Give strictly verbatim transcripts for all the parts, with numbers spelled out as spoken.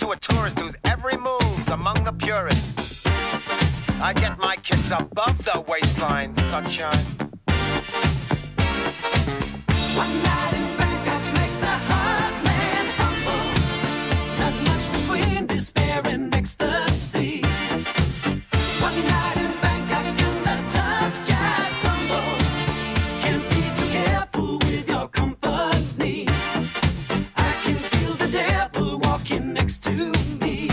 to a tourist whose every move's among the purists. I get my kids above the waistline, sunshine. One night in Bangkok makes a hard man humble. Not much between despair and ecstasy. One night in Bangkok and the tough guys tumble. Can't be too careful with your company. I can feel the devil walking next to me.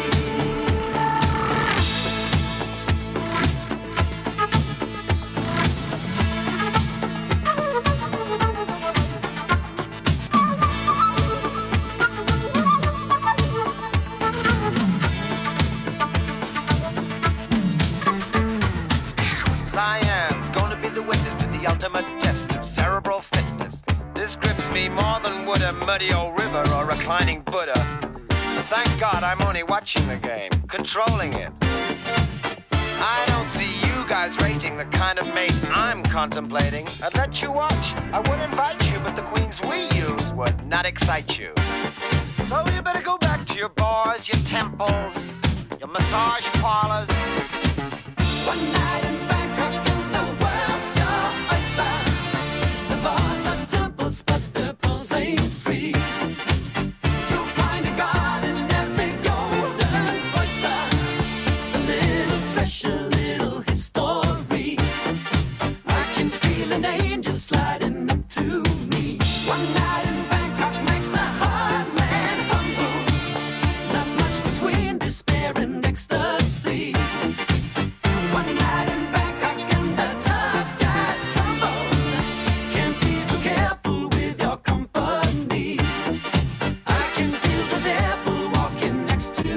Cyan's gonna be the witness to the ultimate test of cerebral fitness. This grips me more than would a muddy old river or reclining Buddha. But thank God I'm only watching the game, controlling it. I don't see you guys rating the kind of mate I'm contemplating. I'd let you watch, I would invite you, but the queens we use would not excite you. So you better go back to your bars, your temples, your massage parlors. One night in Bangkok and the world's your oyster. The bars are temples, but the pearls ain't free. You'll find a god in every golden oyster. A little fresh, a little history. I can feel an angel sliding up to me. One night in Bangkok makes a hard man humble. Not much between despair and ecstasy. One night in Bangkok and the tough guys tumble. Can't be too careful with your company. I can feel the devil walking next to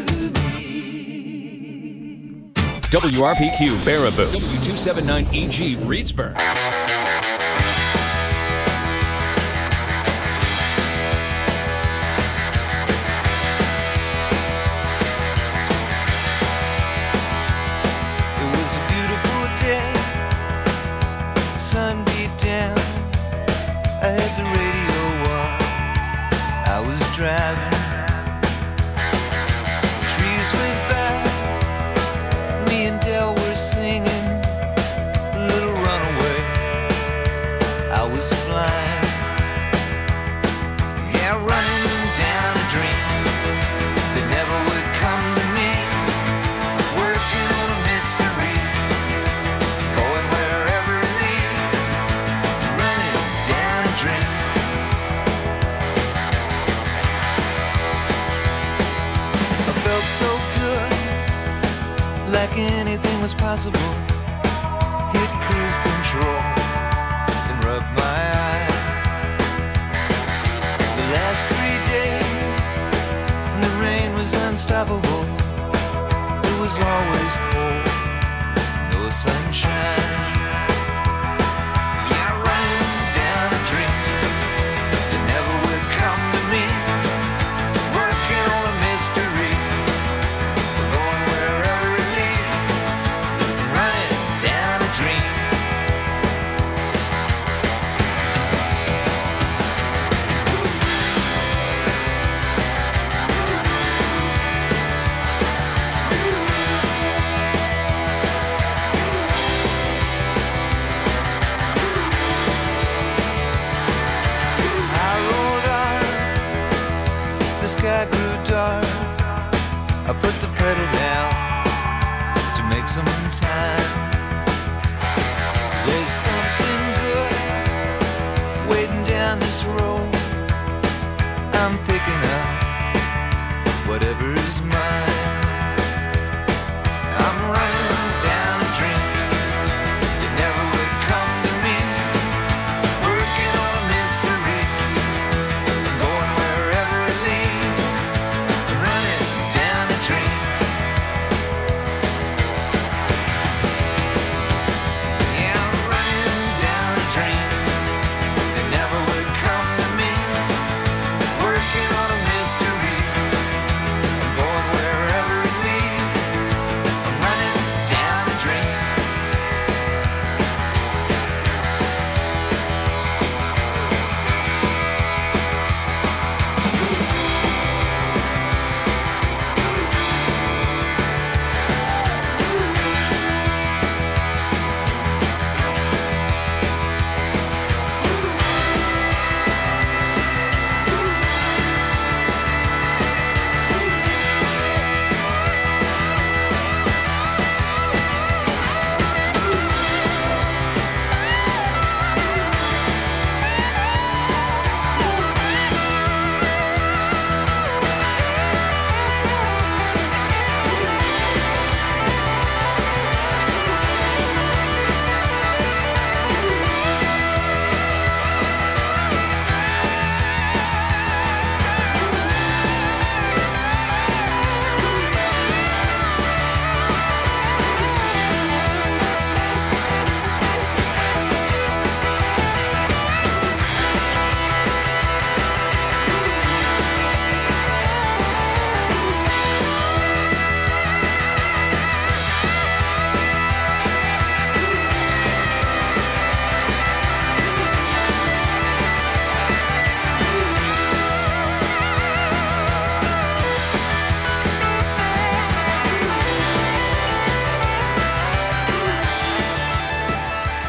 me. W R P Q Baraboo, W two seventy-nine E G Reedsburg. It was a beautiful day. The sun beat down. I had the radio on. I was driving. Trees went by. Me and Del were singing a little runaway. I was flying. Yeah, running down a dream that never would come to me. Working on a mystery, going wherever it leads, running down a dream. I felt so good, like anything was possible. Hit cruise control and rubbed my eyes. The last three days, and the rain was unstoppable. It was always cold, no sunshine. Yeah, running down a dream that never would come to me. Working on a mystery, going wherever it leads, running down a dream. I rolled on, the sky grew dark. I put the pedal down to make some time. There's something good waiting down this road. I'm picking up whatever's mine. I'm running down a dream that never would come to me. Working on a mystery, going wherever it leads, running down a dream.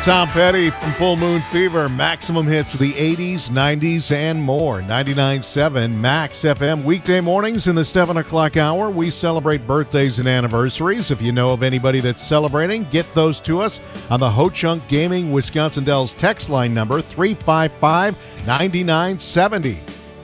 Tom Petty from Full Moon Fever. Maximum hits of the eighties, nineties, and more. ninety-nine point seven Max F M. Weekday mornings in the seven o'clock hour, we celebrate birthdays and anniversaries. If you know of anybody that's celebrating, get ththose to us on the Ho Chunk Gaming Wisconsin Dells text line number three five five, nine nine seven zero.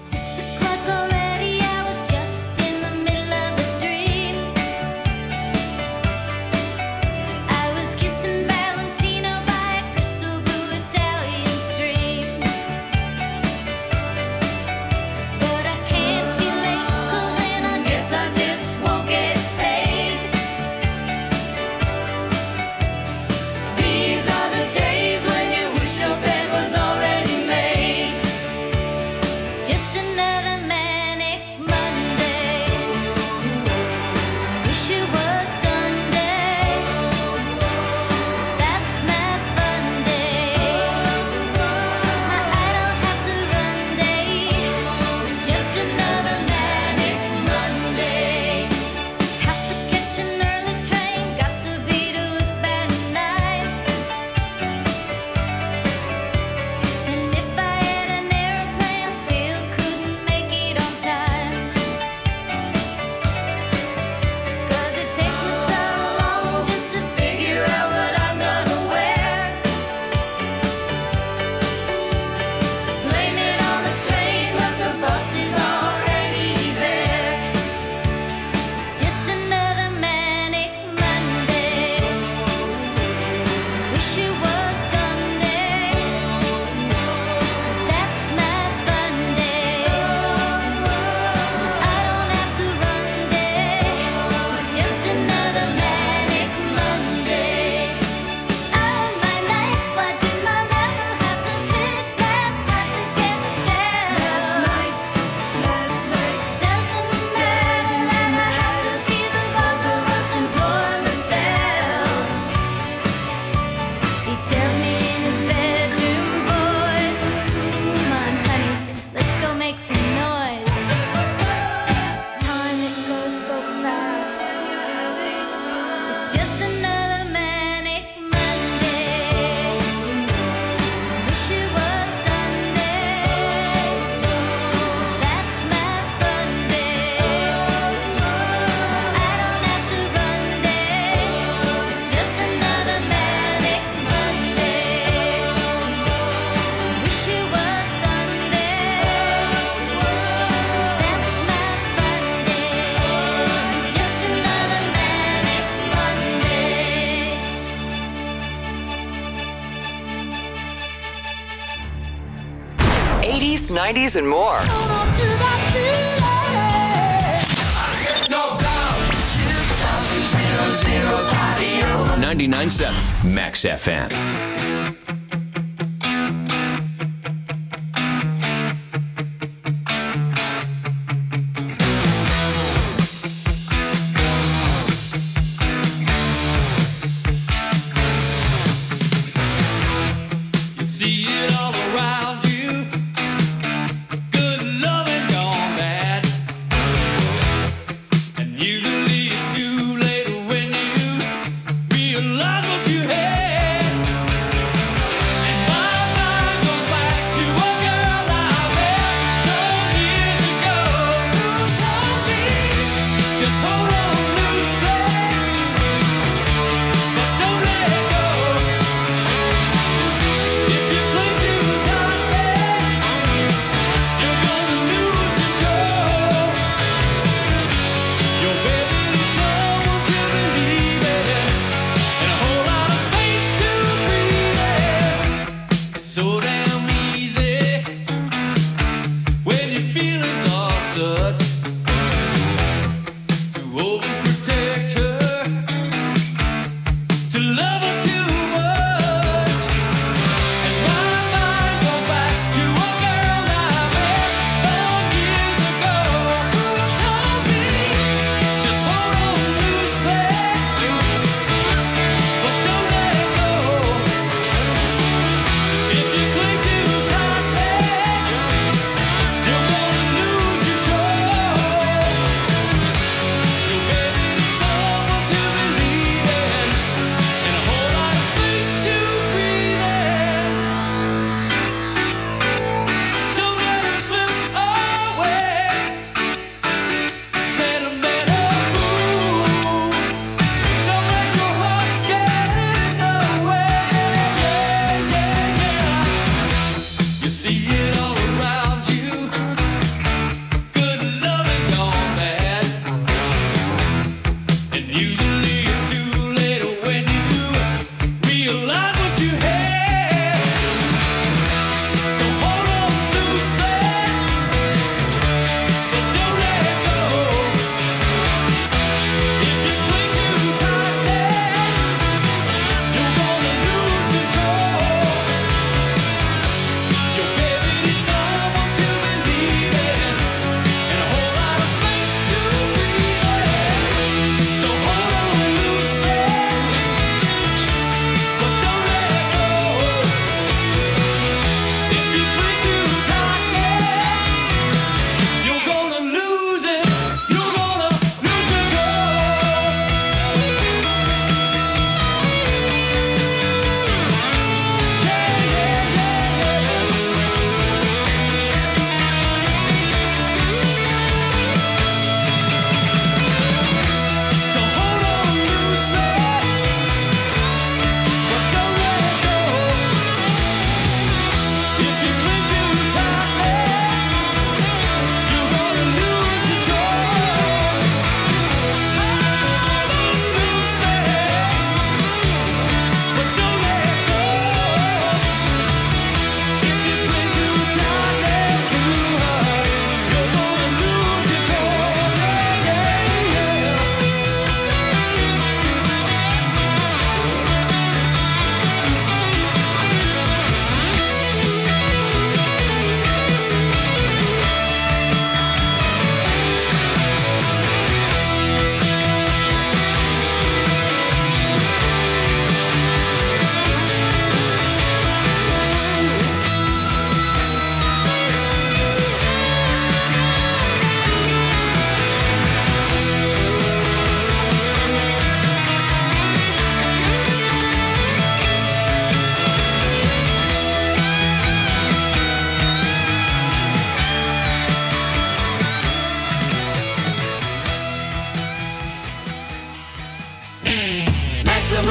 eighties, nineties, and more. ninety-nine point seven Max F M. Realize what you had.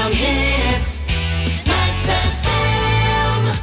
Maximum hits. Max F M.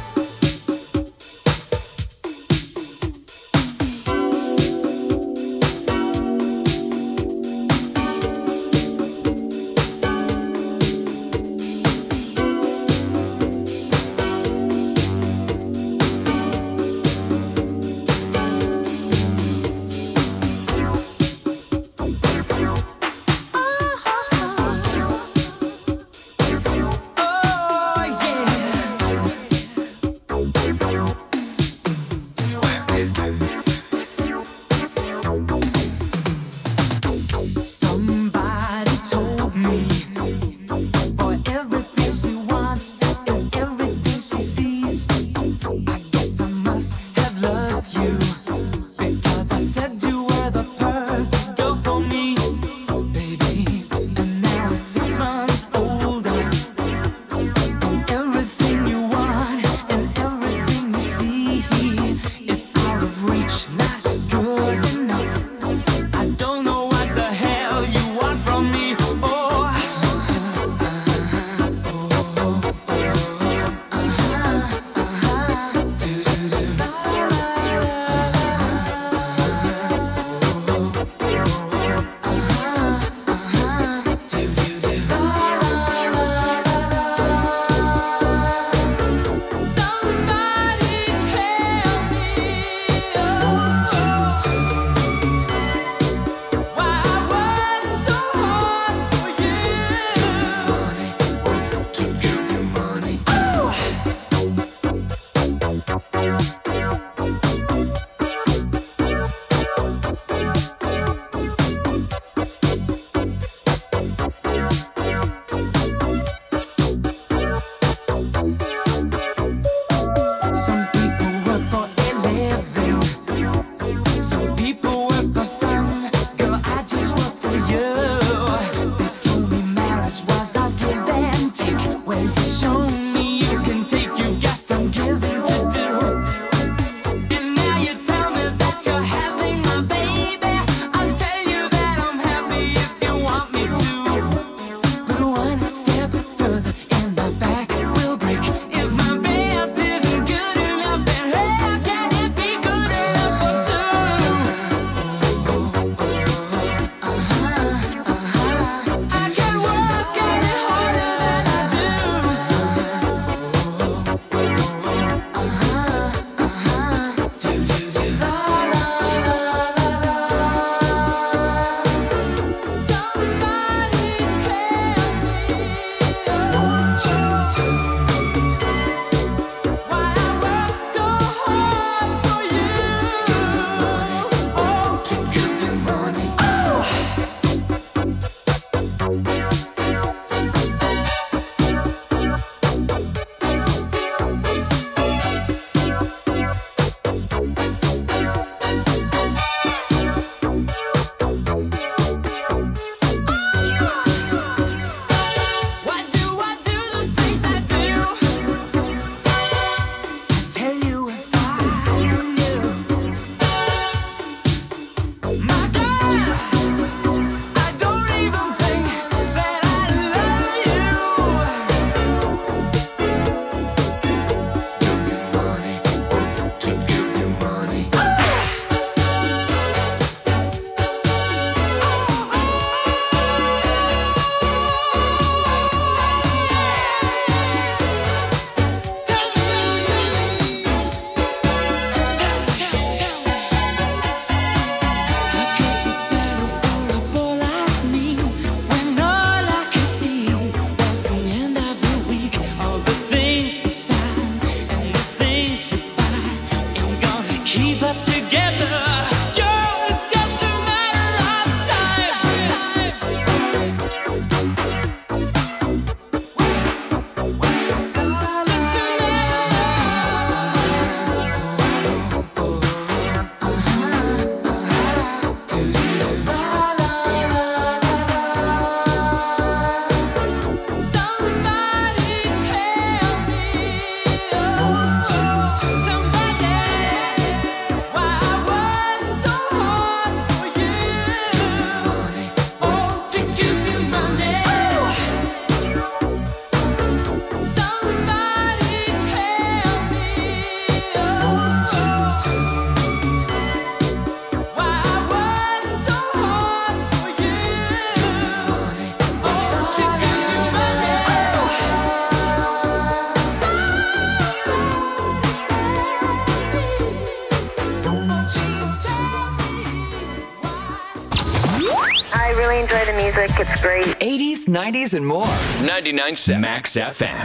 really enjoy the music. It's great. eighties, nineties, and more. ninety-nine point seven Max F M.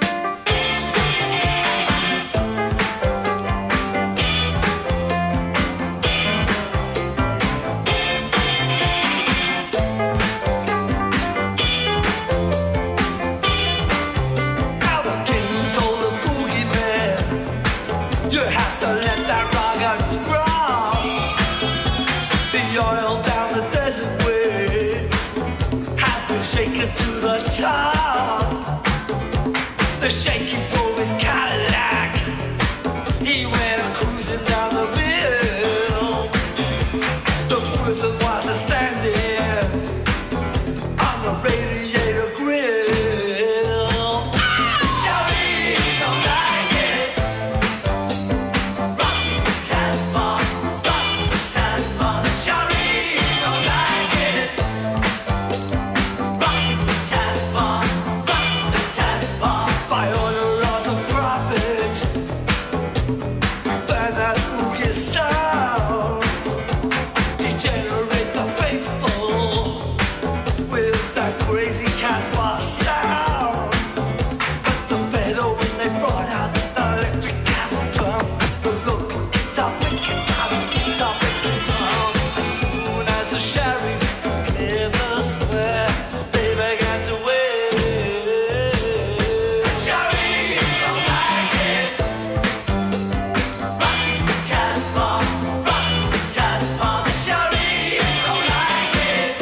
Top. The shaky drove his Cadillac. He went cruising down the bill. The prison was a standing on the radiator grill. Shawty don't like it. Rock Casbah, rock Casbah. Shawty don't like it. Rock Casbah, rock Casbah. By order of the prophet, ban that boogie sound. Degenerate the faithful with that crazy Casbah sound. But the better when they brought out the electric cattle drum, the local guitar picking dollars, guitar picking drum. As soon as the sheriff cleared the square, they began to wait. Sheriff don't like it. Rock Casbah, rock Casbah. The sheriff don't like it.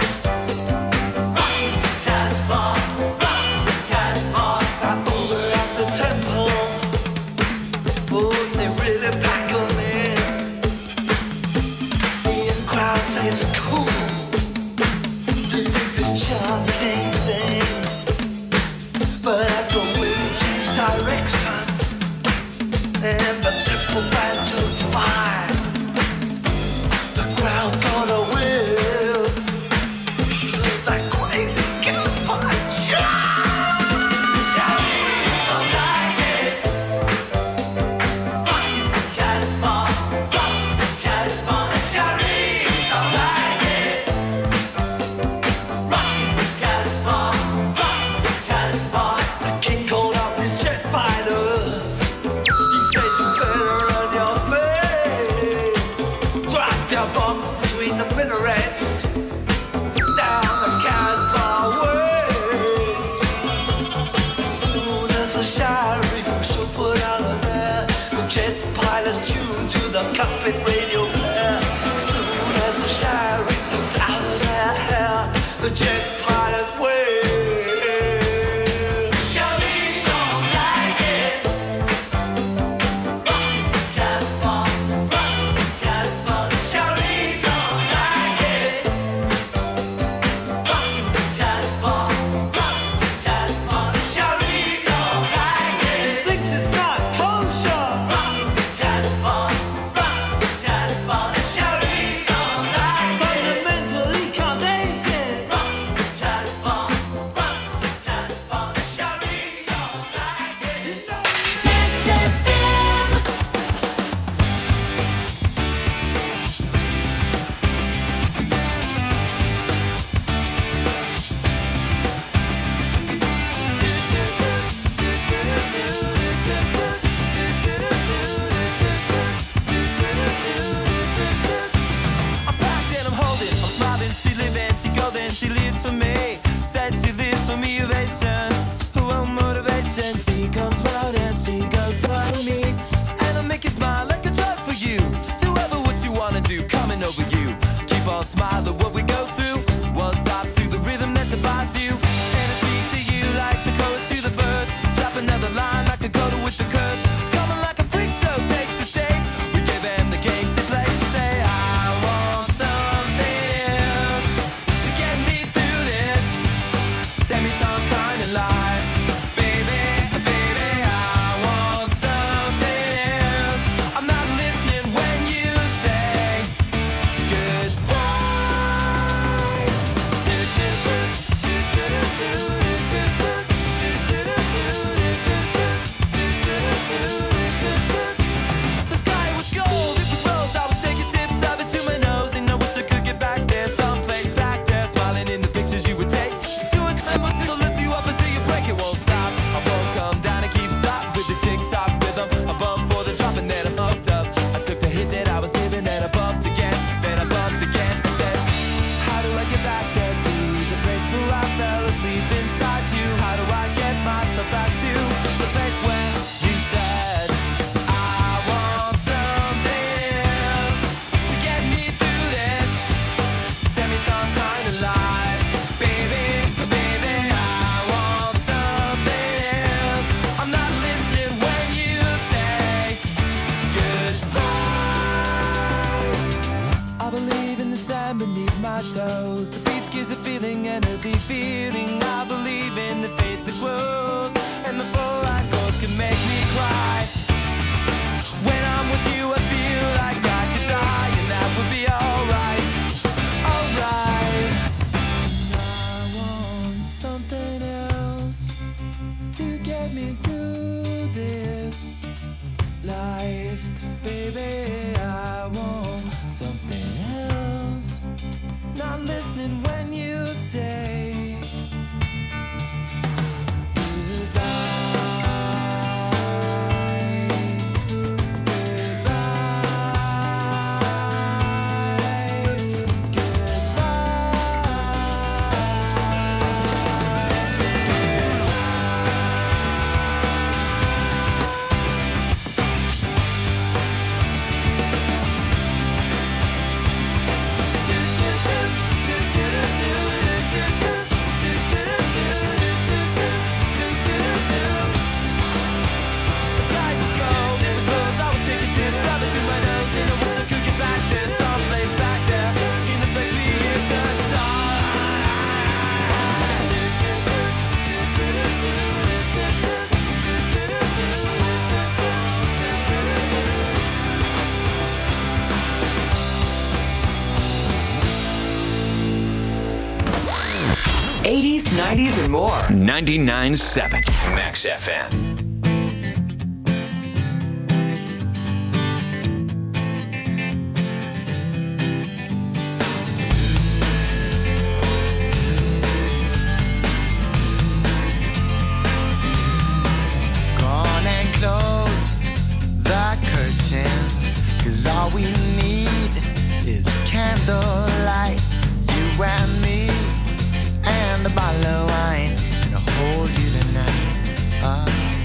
Rock Casbah, rock Casbah. I'm over at the temple. Oh, they really pack 'em in. The in-crowd say it's cool to do this chanting thing. But as the wind changed direction and the temple band took fire, the crowd got a whiff of that crazy Casbah chant. Shawty don't like it. Rock Casbah, rock Casbah. Shawty don't like it. Rock Casbah, rock Casbah. The king called up his jet fighters. He said you better run your play. Drop your bombs between the minarets down the Casbah way. As soon as the sheriff should put out of there, the jet pilots tuned to the cockpit radio player. As soon as the sheriff is out of their hair, the jet pilots wave. Shawty don't like it. Rock Casbah, rock Casbah. Shawty don't like it. Rock Casbah, rock Casbah. Shawty don't like it. Thinks it's not kosher. Rock Casbah, rock Casbah. Shawty don't like it. Fundamentally condemned. Rock Casbah, rock Casbah. Shawty don't like it. Max F M. I'm packed and I'm holding, I'm smiling, she living, she golden, she lives for me. Says she lives for me, ovation, who won't motivation. She comes round and she goes for me, and I'll make you smile like a drug for you. Do ever what you wanna do, coming over you. Keep on smiling, what we go through. One stop to the rhythm that defines you, and I speak to you like the chorus to the verse. Drop another line like a coda with the curse. Coming like a freak show takes the stage. We give him the game she plays. She say I want something else to get me through this. knows the beach gives a feeling and a deep feeling. I believe in the faith that grows, and the full light goes can make me cry. When I'm with you, I feel like I could die, and that would be alright, alright. I want something else to get me through this life, baby. I want something else. Not listening when you say eighties, nineties, and more. ninety-nine point seven Max F M. All we need is candlelight, you and me, and a bottle of wine, and I'll hold you tonight. Uh,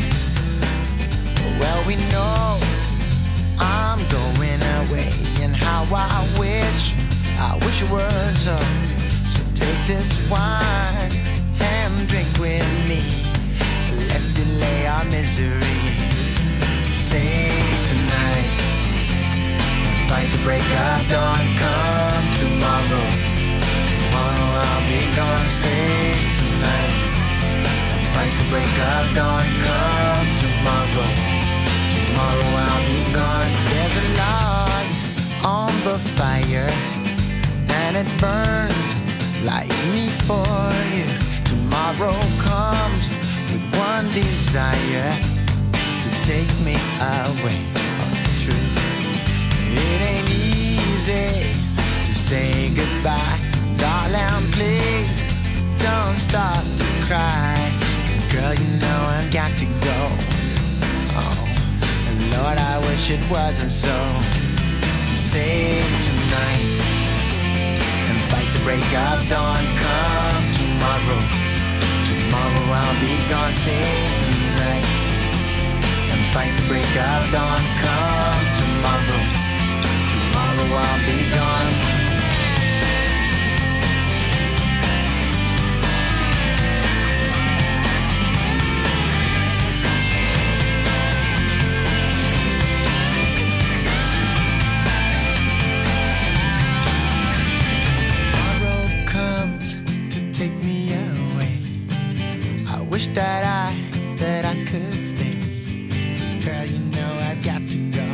well, we know I'm going away, and how I wish, I wish it were so. So take this wine and drink with me. Let's delay our misery. Say tonight, fight the break of dawn, come tomorrow. Tomorrow I'll be gone, say tonight. Fight the break of dawn, come tomorrow. Tomorrow I'll be gone. There's a log on the fire, and it burns like me for you. Tomorrow comes with one desire, to take me away. Oh, it's true. It ain't easy to say goodbye. Darling, please don't start to cry. 'Cause girl, you know I've got to go. Oh, and Lord, I wish it wasn't so. Save tonight and fight the break of dawn. Come tomorrow. Tomorrow I'll be gone. Save tonight and fight the break of dawn. Come tomorrow. Tomorrow I'll be gone. Tomorrow comes to take me away. I wish that I, that I could stay. Girl, you know I've got to go.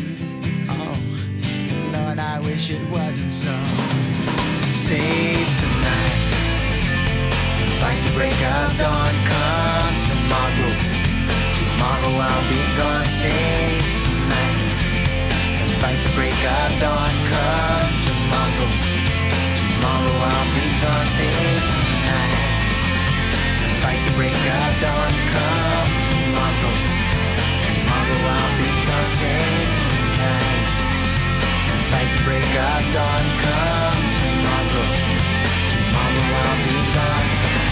Lord, I wish it wasn't so. Save tonight and fight the break of dawn. Come tomorrow. Tomorrow I'll be gone. Save tonight and fight the break of dawn. Come tomorrow. Tomorrow I'll be gone. Save tonight and fight the break of dawn. Come tomorrow. Tomorrow I'll be gone. Save tonight. Fight the break of dawn, come tomorrow. Tomorrow I'll be gone.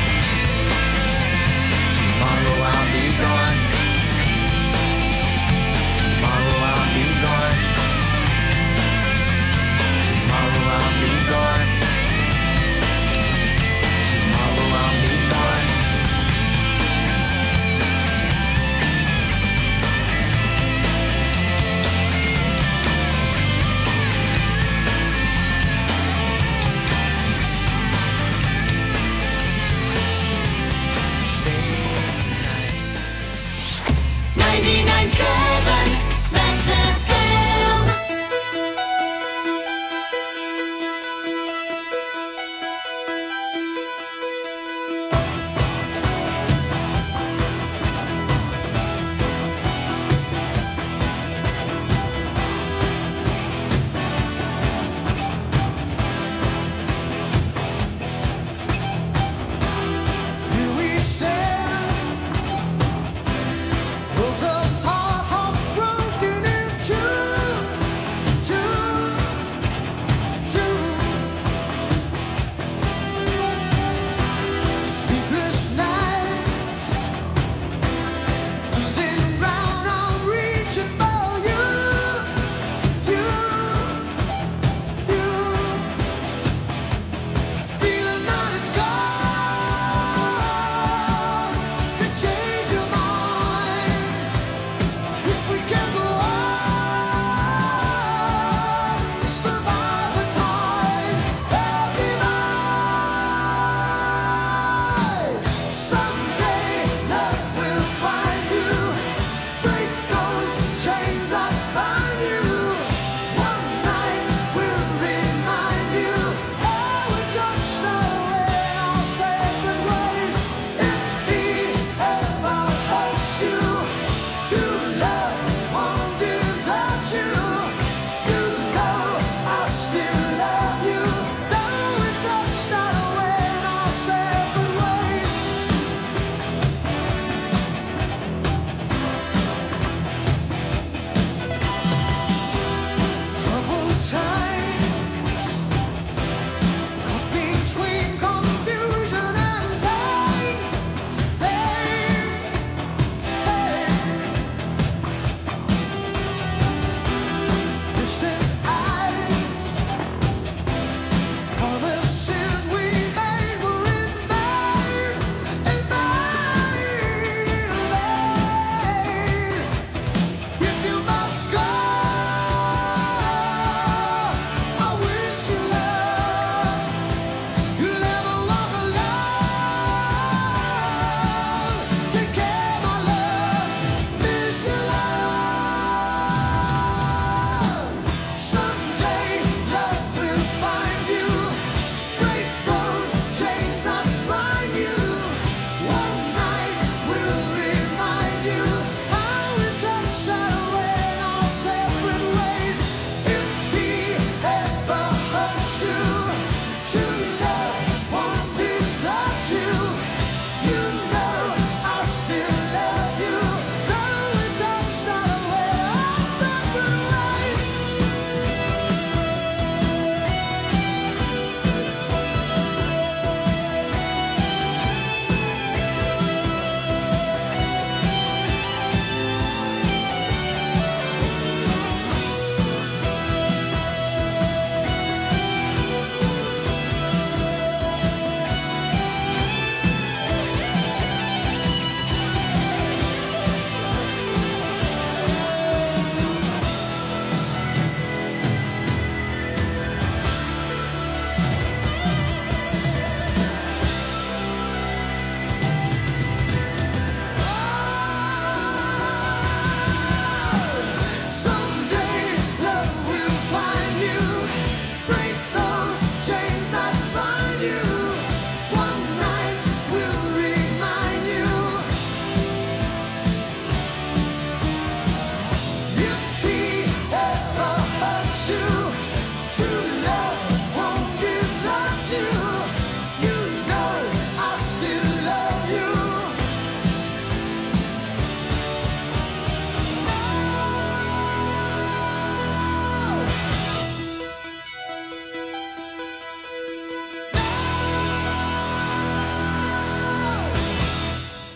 Tomorrow I'll be gone. Tomorrow I'll be gone.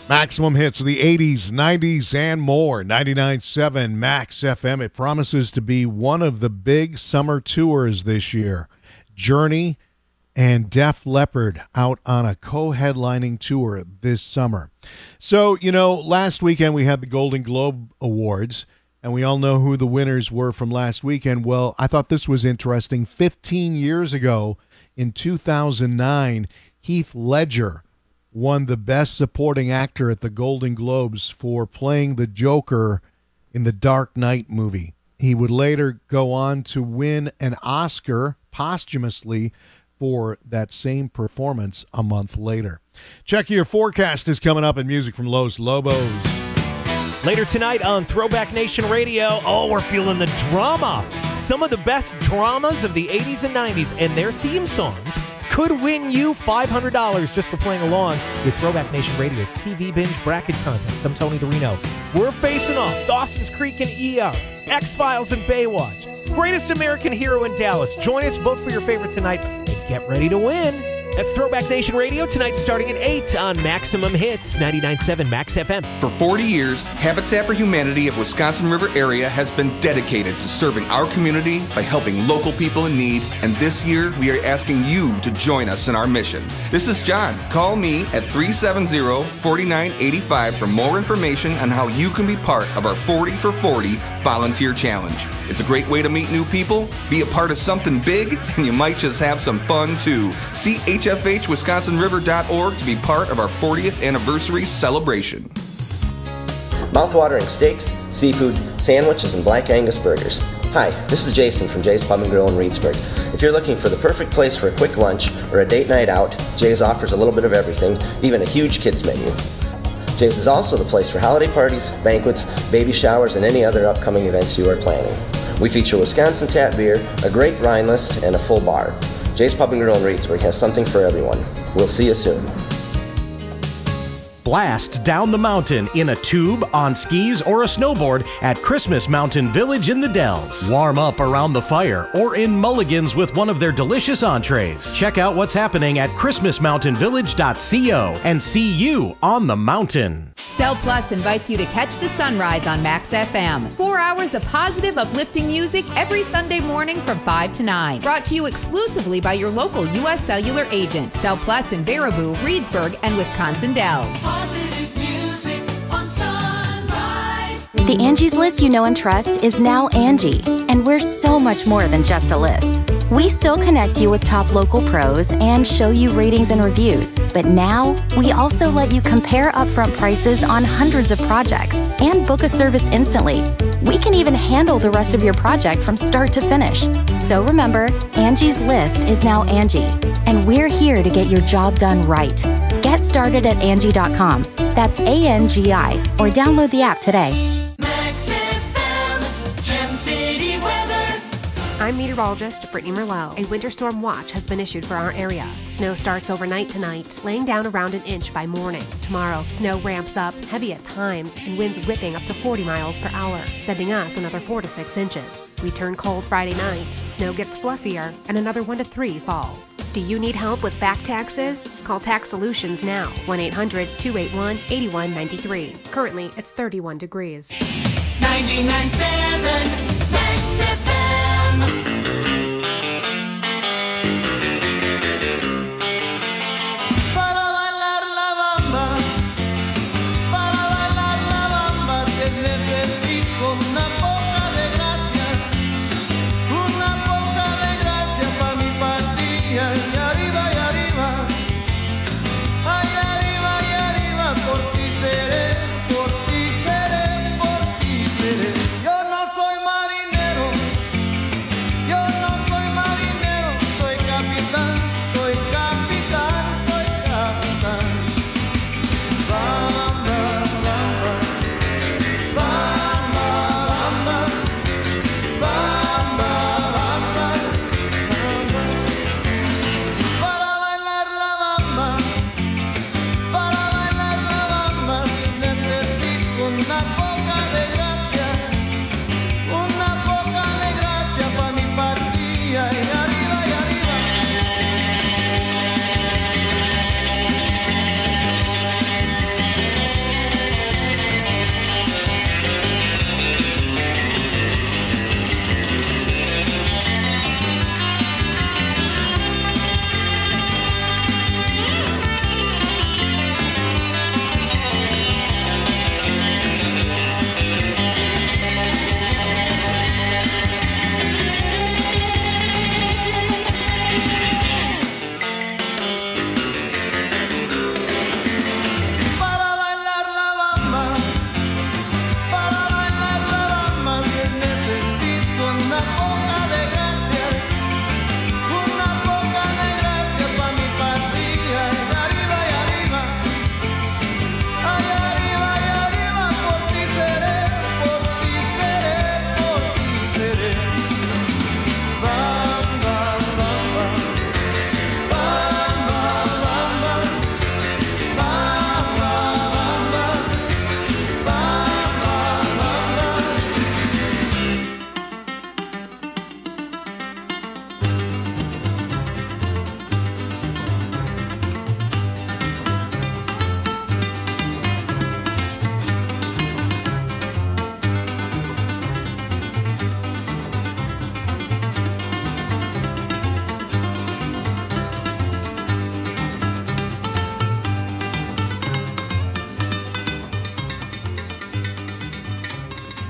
Maximum hits of the eighties, nineties, and more. ninety-nine point seven Max F M. It promises to be one of the big summer tours this year. Journey and Def Leppard out on a co-headlining tour this summer. So, you know, last weekend we had the Golden Globe Awards, and we all know who the winners were from last weekend. Well, I thought this was interesting. fifteen years ago, in two thousand nine, Heath Ledger won the Best Supporting Actor at the Golden Globes for playing the Joker in the Dark Knight movie. He would later go on to win an Oscar posthumously for that same performance a month later. Check your forecast is coming up in music from Los Lobos. Later tonight on Throwback Nation Radio, oh, we're feeling the drama. Some of the best dramas of the eighties and nineties and their theme songs could win you five hundred dollars just for playing along with Throwback Nation Radio's T V Binge Bracket Contest. I'm Tony DeRino. We're facing off Dawson's Creek and E R, X-Files and Baywatch, Greatest American Hero in Dallas. Join us, vote for your favorite tonight, and get ready to win. That's Throwback Nation Radio tonight starting at eight on Maximum Hits, ninety-nine point seven Max F M. For forty years, Habitat for Humanity of Wisconsin River area has been dedicated to serving our community by helping local people in need, and this year we are asking you to join us in our mission. This is John. Call me at three seven zero, four nine eight five for more information on how you can be part of our forty for forty volunteer challenge. It's a great way to meet new people, be a part of something big, and you might just have some fun too. See H F H Wisconsin River dot org to be part of our fortieth anniversary celebration. Mouthwatering steaks, seafood, sandwiches, and Black Angus burgers. Hi, this is Jason from Jay's Pub and Grill in Reedsburg. If you're looking for the perfect place for a quick lunch or a date night out, Jay's offers a little bit of everything, even a huge kids menu. Jay's is also the place for holiday parties, banquets, baby showers, and any other upcoming events you are planning. We feature Wisconsin tap beer, a great wine list, and a full bar. Jay's Pub and Grill in Reedsburg has something for everyone. We'll see you soon. Blast down the mountain in a tube, on skis, or a snowboard at Christmas Mountain Village in the Dells. Warm up around the fire or in Mulligan's with one of their delicious entrees. Check out what's happening at christmas mountain village dot co and see you on the mountain. Cell Plus invites you to catch the sunrise on Max F M. Four hours of positive, uplifting music every Sunday morning from five to nine. Brought to you exclusively by your local U S Cellular agent. Cell Plus in Baraboo, Reedsburg, and Wisconsin Dells. Positive music on Sunrise. The Angie's List you know and trust is now Angie, and we're so much more than just a list. We still connect you with top local pros and show you ratings and reviews, but now we also let you compare upfront prices on hundreds of projects and book a service instantly. We can even handle the rest of your project from start to finish. So remember, Angie's List is now Angie, and we're here to get your job done right. Get started at Angie dot com. That's A N G I, or download the app today. Max F M, Gem City weather. I'm meteorologist Brittany Merlot. A winter storm watch has been issued for our area. Snow starts overnight tonight, laying down around an inch by morning. Tomorrow, snow ramps up, heavy at times, and winds whipping up to forty miles per hour, sending us another four to six inches. We turn cold Friday night, snow gets fluffier, and another one to three falls. Do you need help with back taxes? Call Tax Solutions now, one eight hundred, two eight one, eight one nine three. Currently, it's thirty-one degrees. ninety-nine point seven Max F M. Para bailar la bamba, para bailar la bamba, que necesito una poca de gracia, una poca de gracia pa' mi patilla. Y arriba, y arriba, ay, arriba, y arriba, por ti seré, por ti seré, por ti seré. Yo no soy marinero,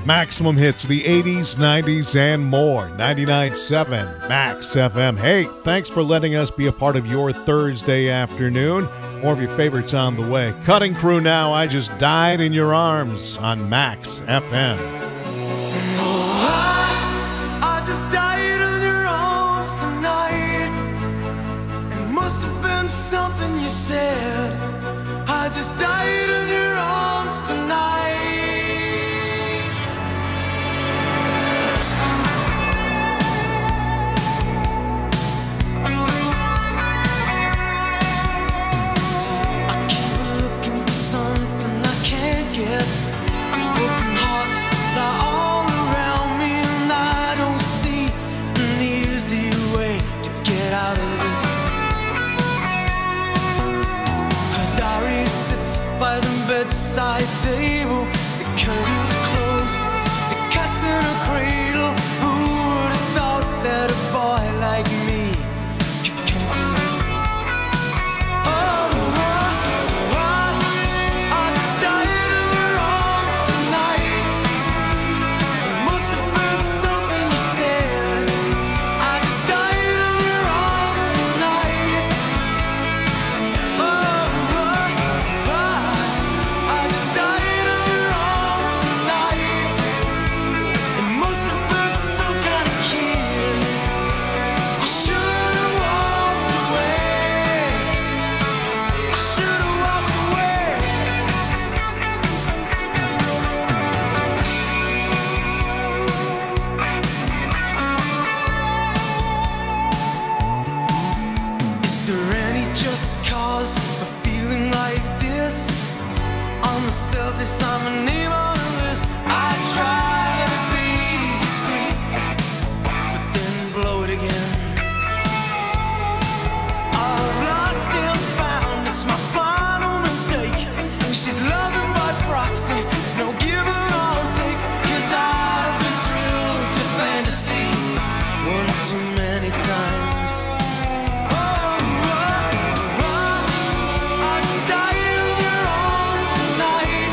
Maximum hits of the eighties, nineties, and more. ninety-nine point seven Max F M. Hey, thanks for letting us be a part of your Thursday afternoon. More of your favorites on the way. Cutting Crew now. I Just Died in Your Arms on Max F M. I, I just died in your arms tonight. It must have been something you said. I just died in your arms tonight. Broken hearts lie all around me, and I don't see an easy way to get out of this. Her diary sits by the bedside table. The curtains are closed, the cat's in a cradle. Who would have thought that a boy like me could come to this? Oh, I'm a name on the list. I try to be discreet, but then blow it again. I've lost and found, it's my final mistake. She's loving by proxy, no give and I'll take. Cause I've been thrilled to fantasy one too many times. Oh, oh, oh, I just died in your arms tonight.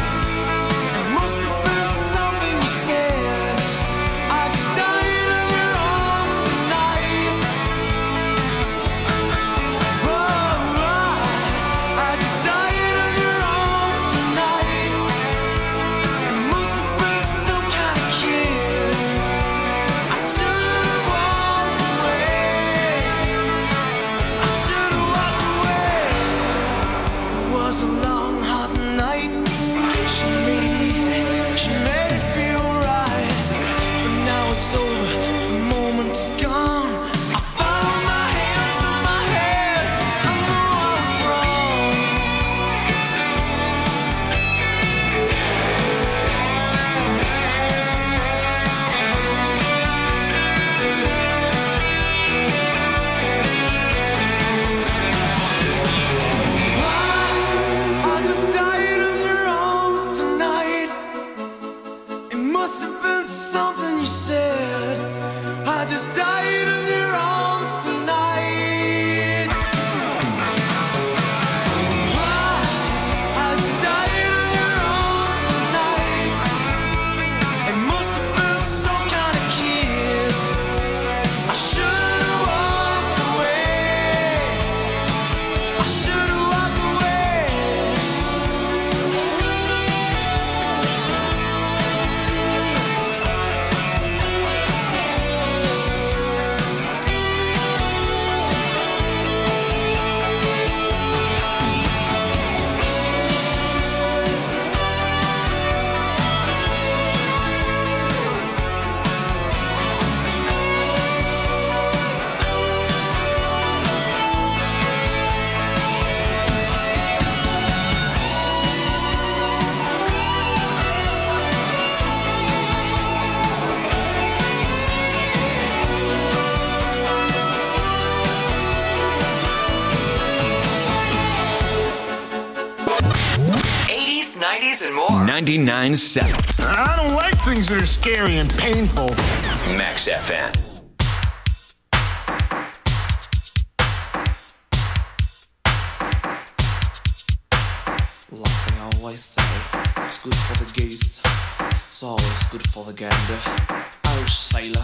nineties and more. ninety-nine point seven. I don't like things that are scary and painful. Max F M. Like they always say. It's good for the geese. It's always good for the gander. Irish sailor.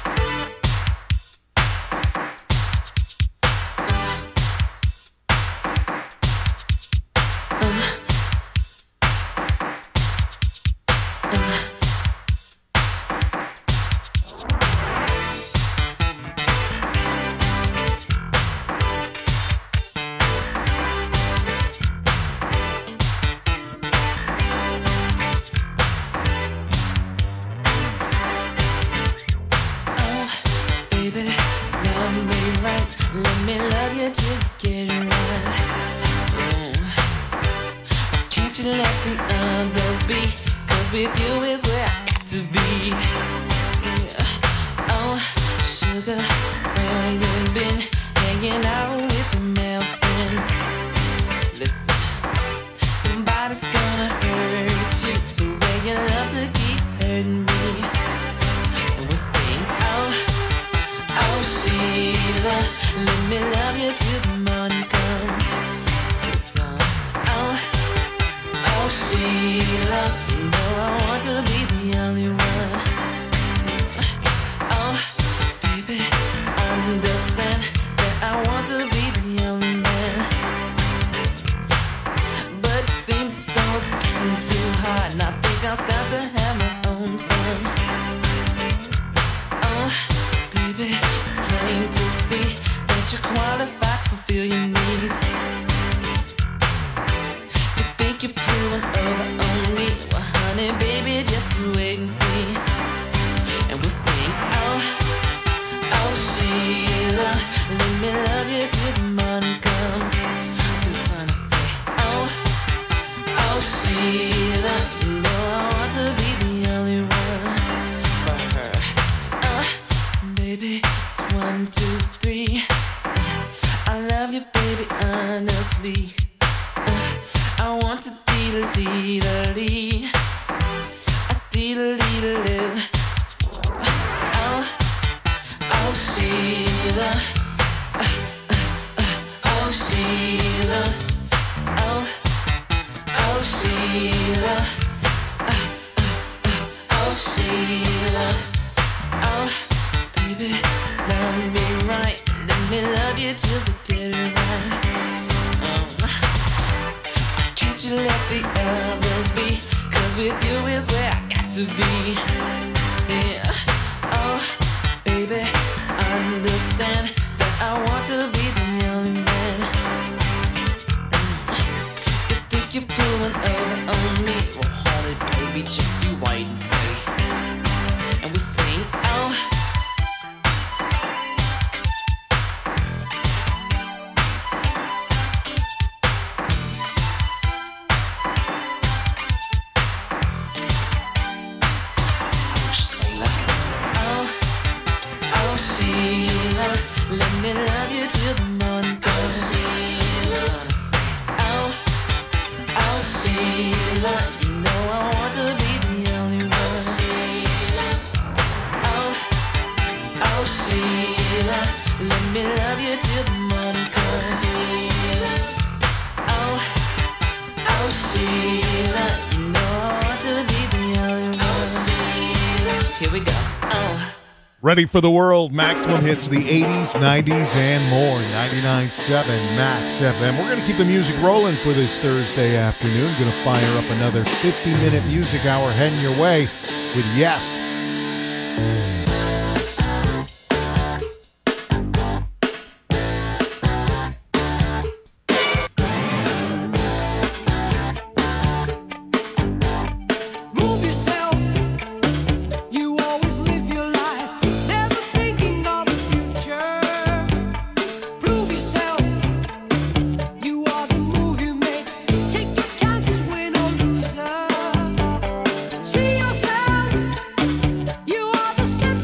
Ready for the world. Maximum hits of the eighties, nineties, and more. ninety-nine point seven Max F M. We're going to keep the music rolling for this Thursday afternoon. Going to fire up another fifty-minute music hour heading your way with Yes. See yourself, you are the step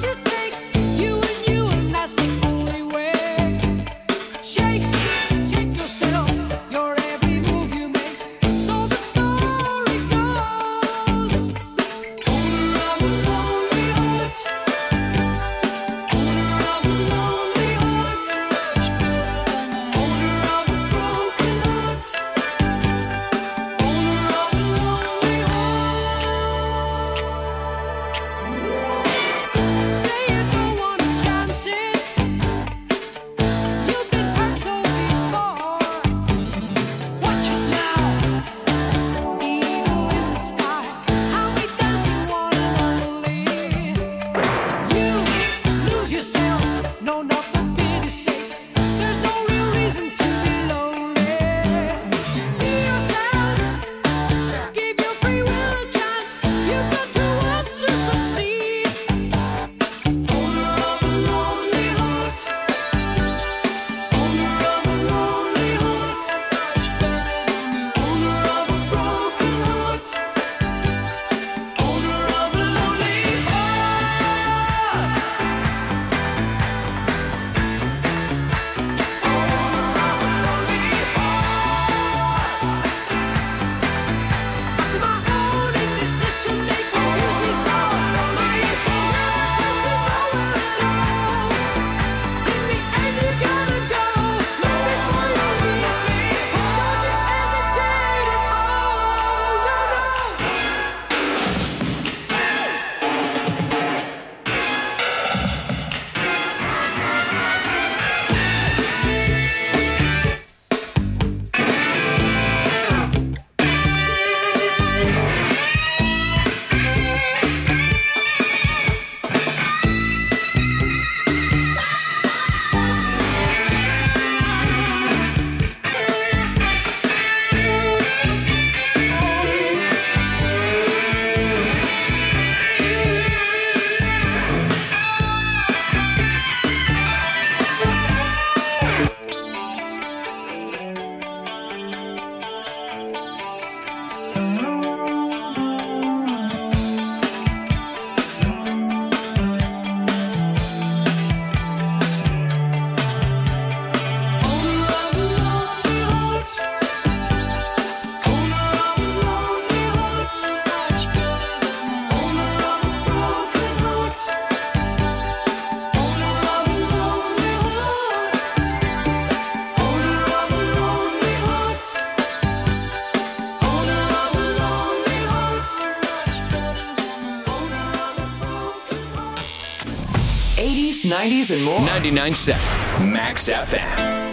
eighties, nineties, and more. ninety-nine point seven Max F M.